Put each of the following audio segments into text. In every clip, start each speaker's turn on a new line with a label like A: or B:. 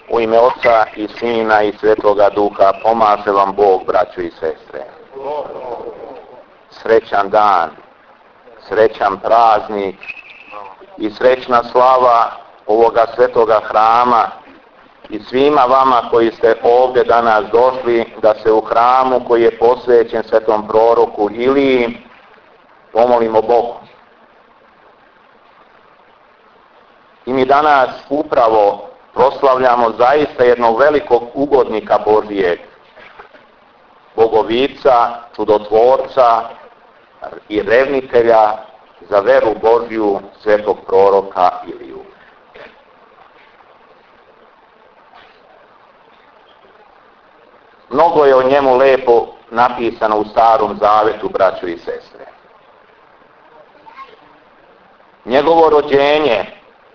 A: U ime Oca i Sina i Svetoga Duha pomaže vam Bog, braćo i sestre. Srećan dan, srećan praznik i srećna slava ovoga svetoga hrama i svima vama koji ste ovdje danas došli da se u hramu koji je posvećen svetom proroku Iliji pomolimo Bogu. I mi danas upravo proslavljamo zaista jednog velikog ugodnika Božijeg, bogovica, čudotvorca i revnitelja za veru Božju, svetog proroka Iliju. Mnogo je o njemu lepo napisano u Starom Zavetu, braćo i sestre. Njegovo rođenje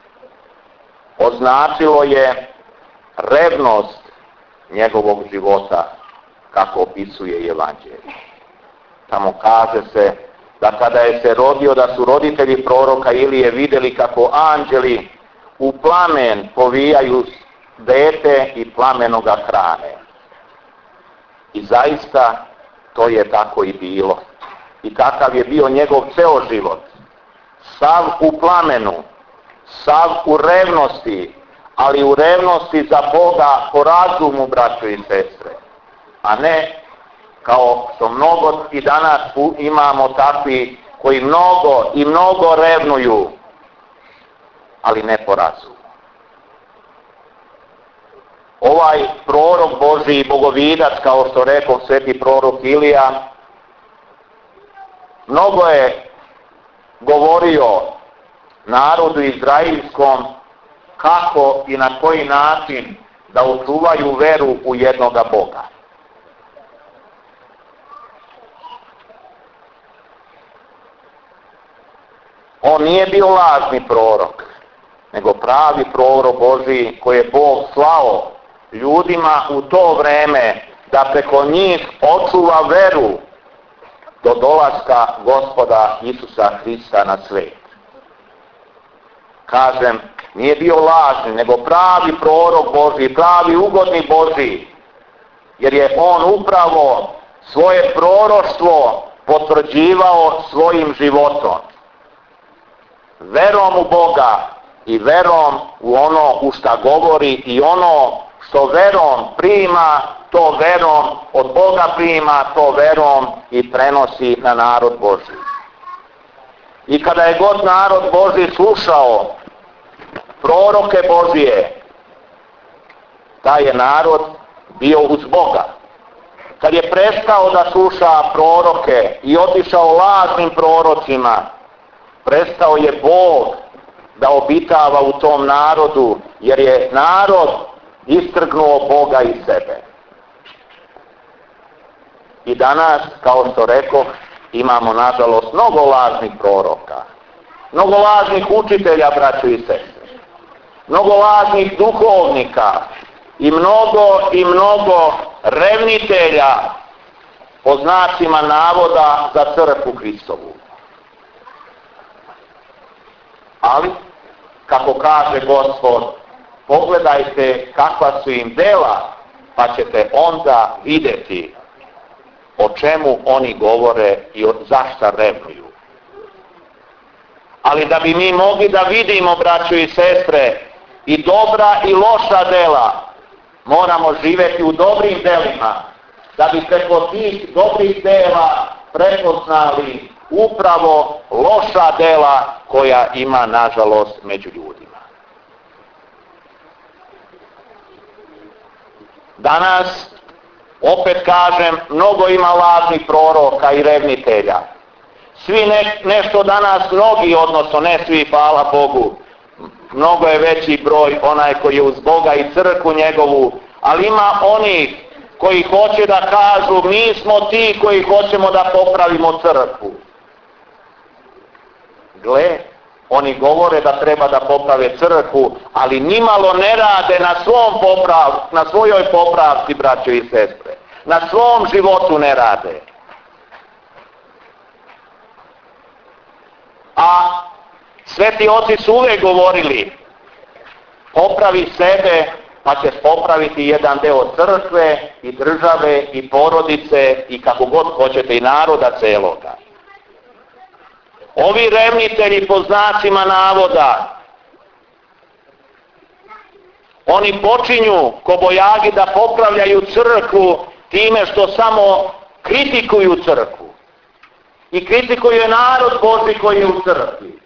A: označilo je revnost njegovog života, kako opisuje Evanđelje. Tamo kaže se da kada je se rodio, da su roditelji proroka Ilije vidjeli kako anđeli u plamen povijaju dete i plamenoga hrane. I zaista to je tako i bilo. I takav je bio njegov ceo život. Sav u plamenu, sav u revnosti, ali u revnosti za Boga po razumu, braćo i sestre. A ne kao što mnogo i danas imamo takvi koji mnogo revnuju, ali ne po razumu. Ovaj prorok Božji i bogovidac, kao što rekao sveti prorok Ilija, mnogo je govorio narodu izraelskom kako i na koji način da očuvaju veru u jednoga Boga. On nije bio lažni prorok, nego pravi prorok Božji koji je Bog slao ljudima u to vreme da preko njih očuva veru do dolaska Gospoda Isusa Hrista na svijet. Kažem, nije bio lažni, nego pravi prorok Božji, pravi ugodni Božji, jer je on upravo svoje proroštvo potvrđivao svojim životom. Verom u Boga i verom u ono u šta govori i ono što verom prima, to verom od Boga prima, to verom i prenosi na narod Božji. I kada je god narod Božji slušao proroke Božije, taj je narod bio uz Boga. Kad je prestao da sluša proroke i otišao lažnim prorocima, prestao je Bog da obitava u tom narodu, jer je narod istrgnuo Boga iz sebe. I danas, kao što rekoh, imamo nažalost mnogo lažnih proroka, mnogo lažnih učitelja, braćo i sestre, mnogo lažnih duhovnika i mnogo revnitelja, po znacima navoda, za crkvu Hristovu. Ali, kako kaže Gospod, pogledajte kakva su im dela, pa ćete onda vidjeti o čemu oni govore i zašta revnuju. Ali da bi mi mogli da vidimo, braćo i sestre, i dobra i loša dela, moramo živjeti u dobrim delima, da bi preko tih dobrih dela prepoznali upravo loša dela koja ima, nažalost, među ljudima. Danas, opet kažem, mnogo ima lažnih proroka i revnitelja. Svi nešto danas, mnogi, odnosno ne svi, hvala Bogu, mnogo je veći broj onaj koji je uz Boga i crkvu njegovu, ali ima onih koji hoće da kažu mi smo ti koji hoćemo da popravimo crkvu. Gle, oni govore da treba da poprave crkvu, ali nimalo ne rade na svojoj popravci, braćo i sestre. Na svom životu ne rade. A sveti oci su uvijek govorili, popravi sebe, pa ćeš popraviti jedan deo crkve i države i porodice i kako god hoćete i naroda celoga. Ovi revnitelji po znacima navoda, oni počinju kobojagi da popravljaju crkvu time što samo kritikuju crkvu i kritikuju narod Božji koji je u crkvi.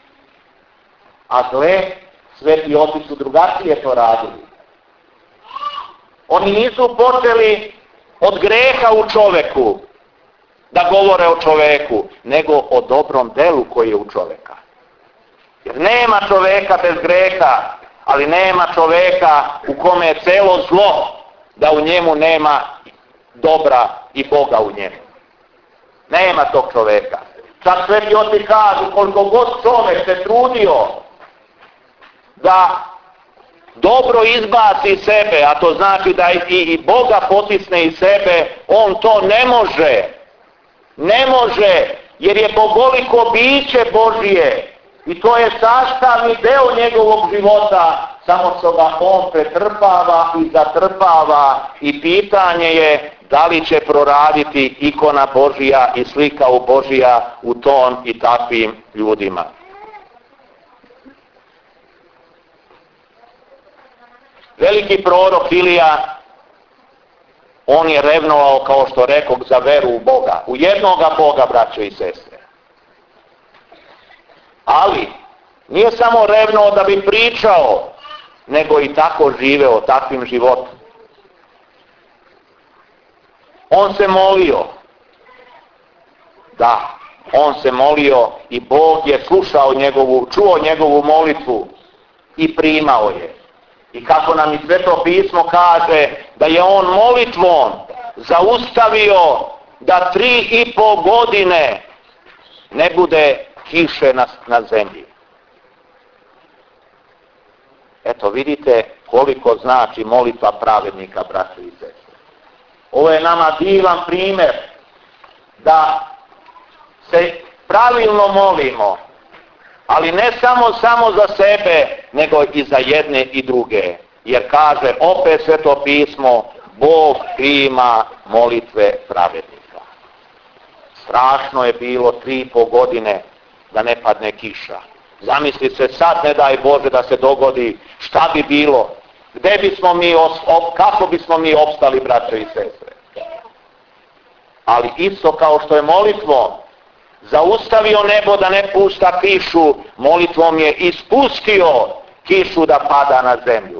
A: A gle, sveti oci su drugačije to radili. Oni nisu počeli od greha u čoveku da govore o čoveku, nego o dobrom delu koji je u čoveka. Jer nema čoveka bez greha, ali nema čoveka u kome je celo zlo, da u njemu nema dobra i Boga u njemu. Nema tog čoveka. Čak sveti oci kažu, koliko god čovek se trudio da dobro izbaci sebe, a to znači da i Boga potisne iz sebe, on to ne može. Ne može, jer je bogoliko biće Božije i to je sastavni deo njegovog života, samo što ga on pretrpava i zatrpava i pitanje je da li će proraditi ikona Božija i slika u Božija u tom i takvim ljudima. Veliki prorok Ilija, on je revnovao, kao što rekoh, za veru u Boga. U jednoga Boga, braće i sestre. Ali, nije samo revnovao da bi pričao, nego i tako živeo, takvim životom. On se molio. Da, on se molio i Bog je slušao čuo njegovu molitvu i primao je. I kako nam i Sveto pismo kaže da je on molitvom zaustavio da 3,5 godine ne bude kiše na zemlji. Eto vidite koliko znači molitva pravednika, braće i sestre. Ovo je nama divan primjer da se pravilno molimo, ali ne samo za sebe, nego i za jedne i druge. Jer kaže opet Sveto pismo, Bog prima molitve pravednika. Strašno je bilo 3,5 godine da ne padne kiša. Zamisli se sad, ne daj Bože da se dogodi, šta bi bilo? Gde bismo mi, kako bismo mi opstali, braće i sestre? Ali isto kao što je molitvom zaustavio nebo da ne pušta kišu, molitvom je ispustio kišu da pada na zemlju.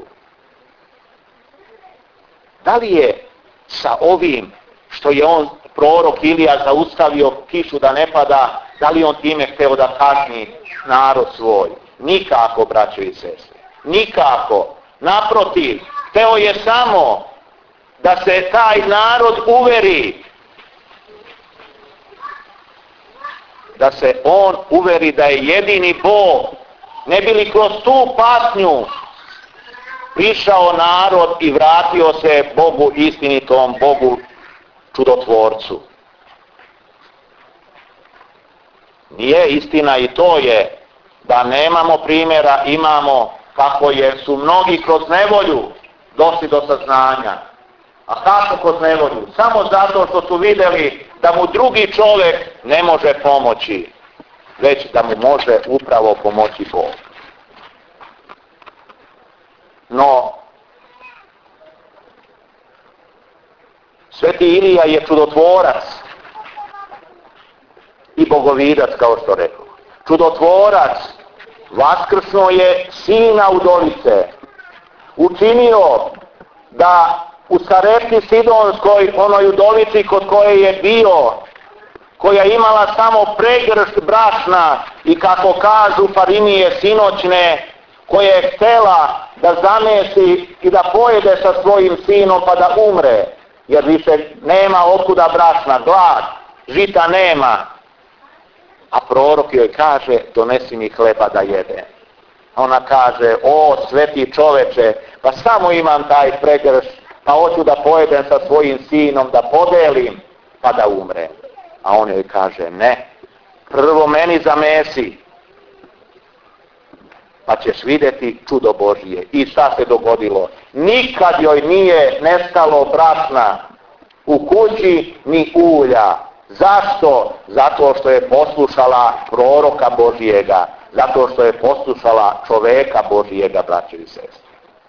A: Da li je sa ovim što je on, prorok Ilija, zaustavio kišu da ne pada, da li on time hteo da kazni narod svoj? Nikako, braćo i sestre. Nikako. Naprotiv, hteo je samo da se taj narod uveri, da se on uveri da je jedini Bog, ne bi li kroz tu patnju prišao narod i vratio se Bogu istinitom, Bogu čudotvorcu. Nije istina i to je da nemamo primjera, imamo kako su mnogi kroz nevolju došli do saznanja. A kako kroz nevolju? Samo zato što su vidjeli da mu drugi čovjek ne može pomoći, već da mu može upravo pomoći Bog. No, sveti Ilija je čudotvorac i bogovidac, kao što rekao. Čudotvorac, vaskrsno je sina udovice, učinio da u Sarepti Sidonskoj, onoj udovici kod koje je bio, koja je imala samo pregršt brašna i kako kažu farinije sinoćne, koja je htjela da zamesi i da pojede sa svojim sinom pa da umre, jer više nema otkuda brašna, glad, žita nema. A prorok joj kaže, donesi mi hleba da jede. Ona kaže, o sveti čoveče, pa samo imam taj pregršt, pa hoću da pojedem sa svojim sinom, da podelim, pa da umrem. A on joj kaže, ne, prvo meni zamesi. pa ćeš vidjeti čudo Božije. I šta se dogodilo? Nikad joj nije nestalo brašna u kući ni ulja. Zašto? Zato što je poslušala proroka Božijega. Zato što je poslušala čoveka Božijega, braće i sestre.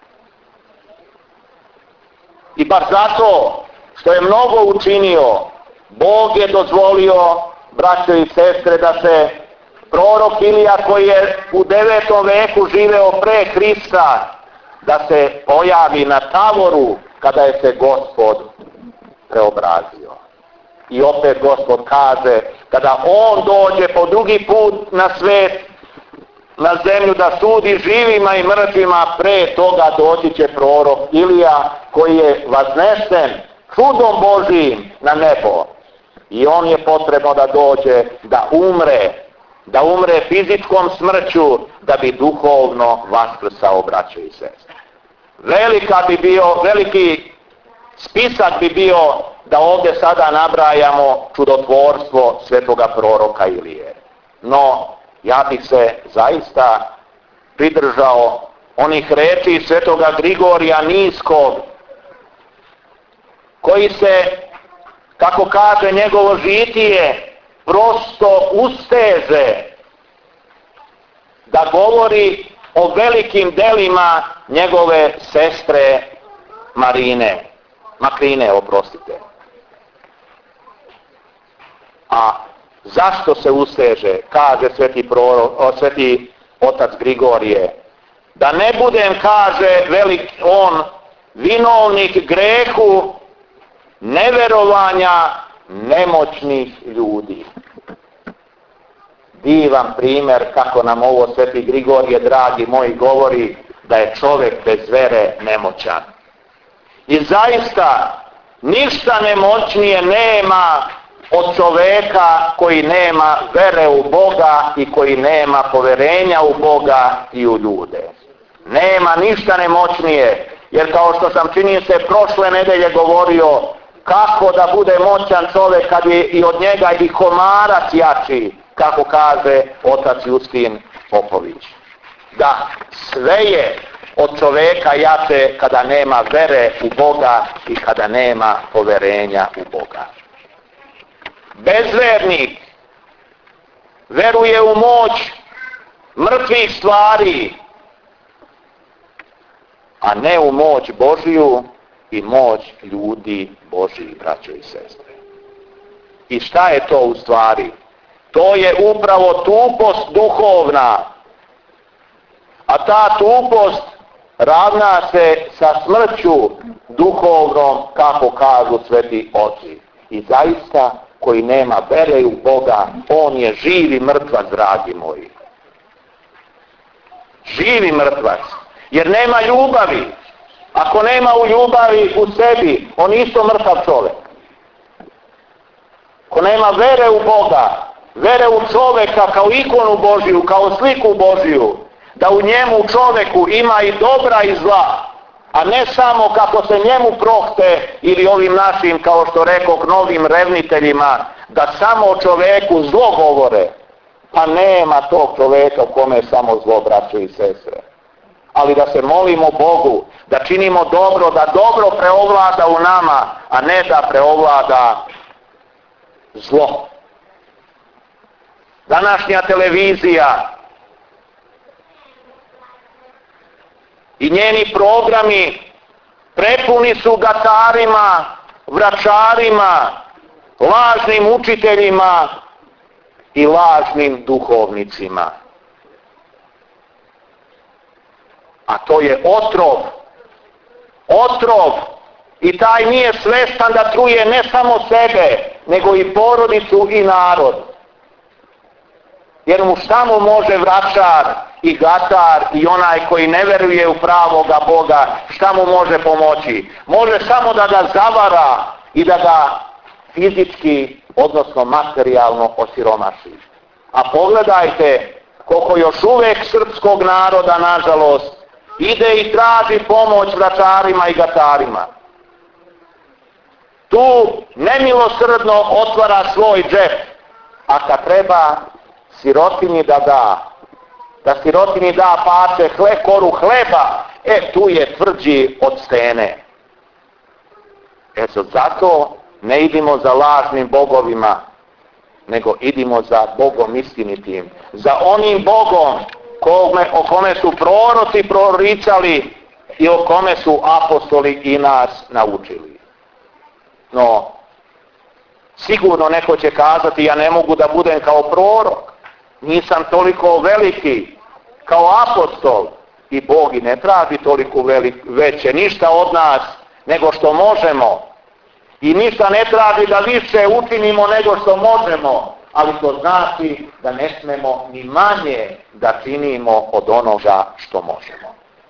A: I baš zato što je mnogo učinio, Bog je dozvolio, braće i sestre, da se prorok Ilija, koji je u 9. veku živeo pre Hrista, da se pojavi na Tavoru kada je se Gospod preobrazio. I opet Gospod kaže, kada on dođe po drugi put na svet, na zemlju da sudi živima i mrtvima, pre toga doći će prorok Ilija, koji je vaznesen čudom Božijim na nebo. I on je potrebno da dođe, da umre fizičkom smrću, da bi duhovno vaskrsao, braće i sestre. Veliki spisak bi bio da ovdje sada nabrajamo čudotvorstvo svetoga proroka Ilije. No, ja bih se zaista pridržao onih reči svetoga Grigorija Niskog, koji se, kako kaže njegovo žitije, prosto usteže da govori o velikim delima njegove sestre Makrine, A zašto se usteže? Kaže sveti otac Grigorije. Da ne budem, kaže on, vinovnik grehu neverovanja nemoćnih ljudi. Divan primjer kako nam ovo sveti Grigorije, dragi moji, govori da je čovjek bez vere nemoćan. I zaista ništa nemoćnije nema od čovjeka koji nema vere u Boga i koji nema poverenja u Boga i u ljude. Nema ništa nemoćnije, jer kao što sam, čini se, prošle nedelje govorio, kako da bude moćan čovjek kad je i od njega i komarac jači, kako kaže otac Justin Popović. Da, sve je od čovjeka jače kada nema vere u Boga i kada nema poverenja u Boga. Bezvernik veruje u moć mrtvih stvari, a ne u moć Božiju i moć ljudi Božiji, braćo i sestre. I šta je to u stvari? To je upravo tupost duhovna. A ta tupost ravna se sa smrću duhovnom, kako kažu sveti oci. I zaista, koji nema vere u Boga, on je živi mrtvac, dragi moji. Živi mrtvac. Jer nema ljubavi. Ako nema u ljubavi u sebi, on isto mrtav čovjek. Ako nema vere u Boga, vere u čovjeka kao ikonu Božiju, kao sliku Božiju, da u njemu čovjeku ima i dobra i zla, a ne samo kako se njemu prohte ili ovim našim, kao što rekoh, novim revniteljima, da samo o čovjeku zlo govore. Pa nema tog čovjeka u kome je samo zlo, braćo i sestre. Ali da se molimo Bogu, da činimo dobro, da dobro preovlada u nama, a ne da preovlada zlo. Današnja televizija i njeni programi prepuni su gatarima, vračarima, lažnim učiteljima i lažnim duhovnicima. A to je otrov, i taj nije svestan da truje ne samo sebe, nego i porodicu i narod. Jer mu šta mu može vračar i gatar i onaj koji ne veruje u pravoga Boga, šta mu može pomoći? Može samo da ga zavara i da ga fizički, odnosno materijalno osiromaši. A pogledajte koliko još uvijek srpskog naroda, nažalost, ide i traži pomoć vračarima i gatarima. Tu nemilosrdno otvara svoj džep, a kad treba sirotinji da da, da sirotini da parče koru hleba, tu je tvrđi od stene. Zato ne idimo za lažnim bogovima, nego idimo za Bogom istinitim, za onim Bogom o kome su proroci proricali i o kome su apostoli i nas naučili. No, sigurno neko će kazati, ja ne mogu da budem kao prorok, nisam toliko veliki kao apostol, i Bog i ne traži toliko veće ništa od nas nego što možemo, i ništa ne traži da više učinimo nego što možemo, ali to znači da ne smemo ni manje da činimo od onoga što možemo.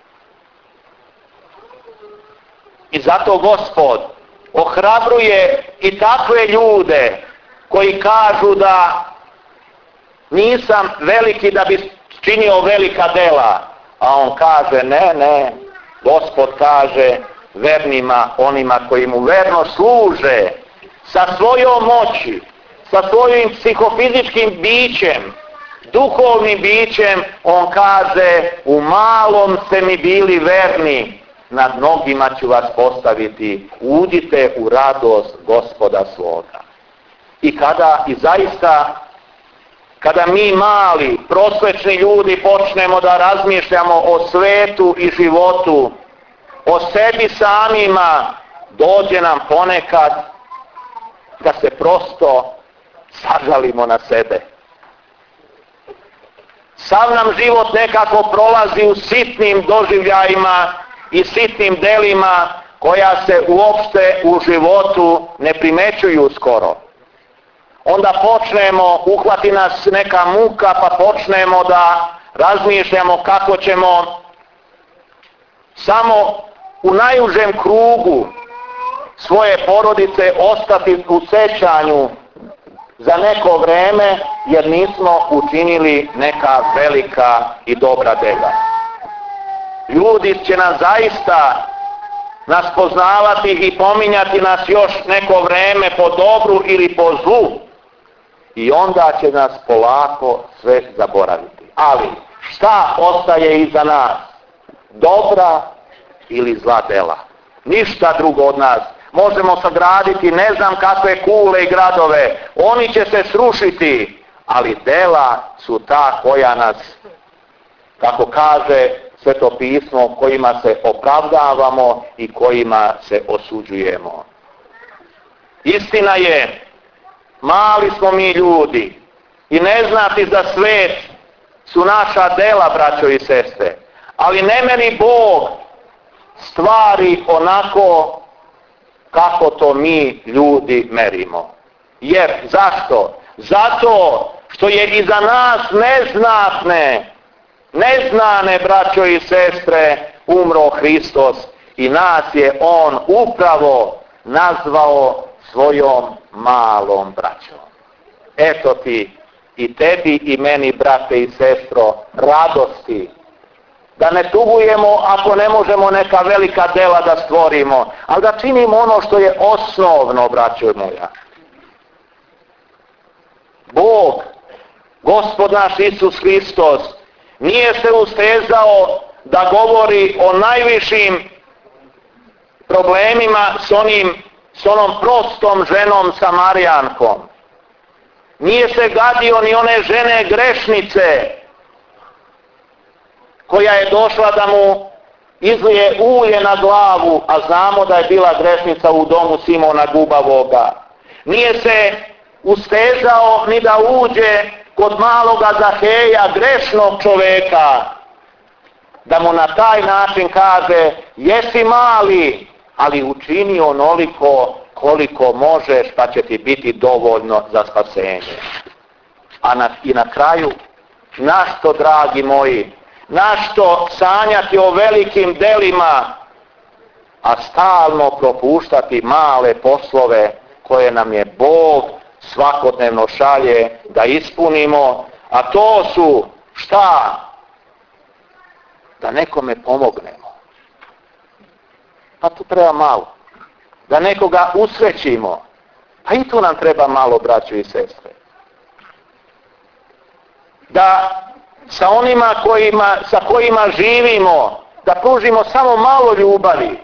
A: I zato Gospod ohrabruje i takve ljude koji kažu da nisam veliki da bi činio velika dela, a on kaže ne, Gospod kaže vernima, onima koji mu verno služe, sa svojom moći, sa svojim psihofizičkim bićem, duhovnim bićem, on kaže, u malom ste mi bili verni, nad mnogima ću vas postaviti, uđite u radost Gospoda svoga. I zaista, kada mi mali, prosvečni ljudi počnemo da razmišljamo o svetu i životu, o sebi samima, dođe nam ponekad da se prosto sažalimo na sebe. Sav nam život nekako prolazi u sitnim doživljajima i sitnim delima koja se uopšte u životu ne primećuju skoro. Onda uhvati nas neka muka, pa počnemo da razmišljamo kako ćemo samo u najužem krugu svoje porodice ostati u sećanju za neko vreme, jer nismo učinili neka velika i dobra dela. Ljudi će nas zaista poznavati i pominjati nas još neko vreme po dobru ili po zlu, i onda će nas polako sve zaboraviti. Ali šta ostaje iza nas? Dobra ili zla dela? Ništa drugo od nas. Možemo sagraditi ne znam kakve kule i gradove, oni će se srušiti, ali dela su ta koja nas, kako kaže Sveto pismo, kojima se opravdavamo i kojima se osuđujemo. Istina je, mali smo mi ljudi i ne znati za svet su naša dela, braćo i sestre, ali ne meri Bog stvari onako kako to mi ljudi merimo. Jer, zašto? Zato što je iza nas neznane, braćo i sestre, umro Hristos i nas je On upravo nazvao svojom malom braćom. Eto ti i tebi i meni, brate i sestro, radosti. Da ne tugujemo ako ne možemo neka velika dela da stvorimo, ali da činimo ono što je osnovno, braćo moja. Bog, Gospod naš Isus Hristos, nije se ustezao da govori o najvišim problemima s onom prostom ženom Samarijankom. Nije se gadio ni one žene grešnice koja je došla da mu izlije ulje na glavu, a znamo da je bila grešnica u domu Simona Gubavoga. Nije se ustezao ni da uđe kod maloga Zaheja, grešnog čoveka, da mu na taj način kaže, jesi mali, ali učini onoliko koliko možeš, pa će ti biti dovoljno za spasenje. I na kraju, našto, dragi moji, našto sanjati o velikim delima, a stalno propuštati male poslove koje nam je Bog svakodnevno šalje da ispunimo, a to su šta? Da nekome pomognemo. Pa tu treba malo. Da nekoga usrećimo. Pa i tu nam treba malo, braćo i sestre. Da sa onima sa kojima živimo, da pružimo samo malo ljubavi.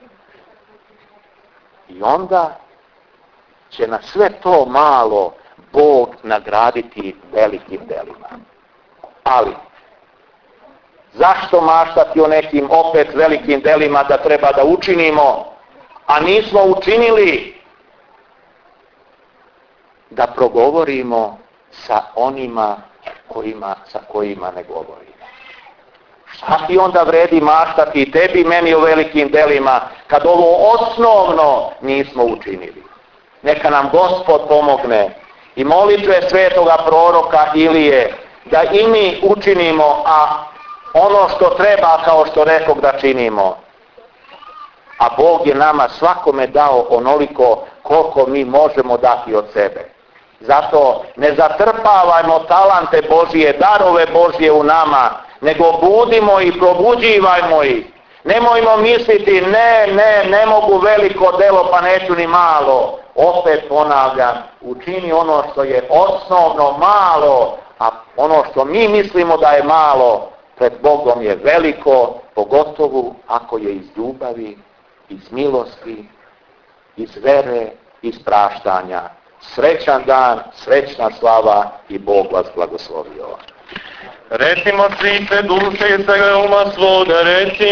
A: I onda će na sve to malo Bog nagraditi velikim delima. Ali, zašto maštati o nekim opet velikim delima da treba da učinimo, a nismo učinili da progovorimo sa onima sa kojima ne govorimo? Šta ti onda vredi maštati i tebi i meni o velikim delima kad ovo osnovno nismo učinili? Neka nam Gospod pomogne i molitve svetoga proroka Ilije da i mi učinimo, a ono što treba, kao što rekog, da činimo. A Bog je nama svakome dao onoliko koliko mi možemo dati od sebe. Zato ne zatrpavajmo talante Božije, darove Božje u nama, nego budimo i probuđivajmo ih. Nemojmo misliti ne mogu veliko delo pa neću ni malo. Opet ponavljam, učini ono što je osnovno malo, a ono što mi mislimo da je malo, pred Bogom je veliko, pogotovo ako je iz ljubavi, iz milosti, iz vere, iz praštanja. Srećan dan, srećna slava i Bog vas blagoslovio.
B: Recimo svi se duše i svega uma svoga, reci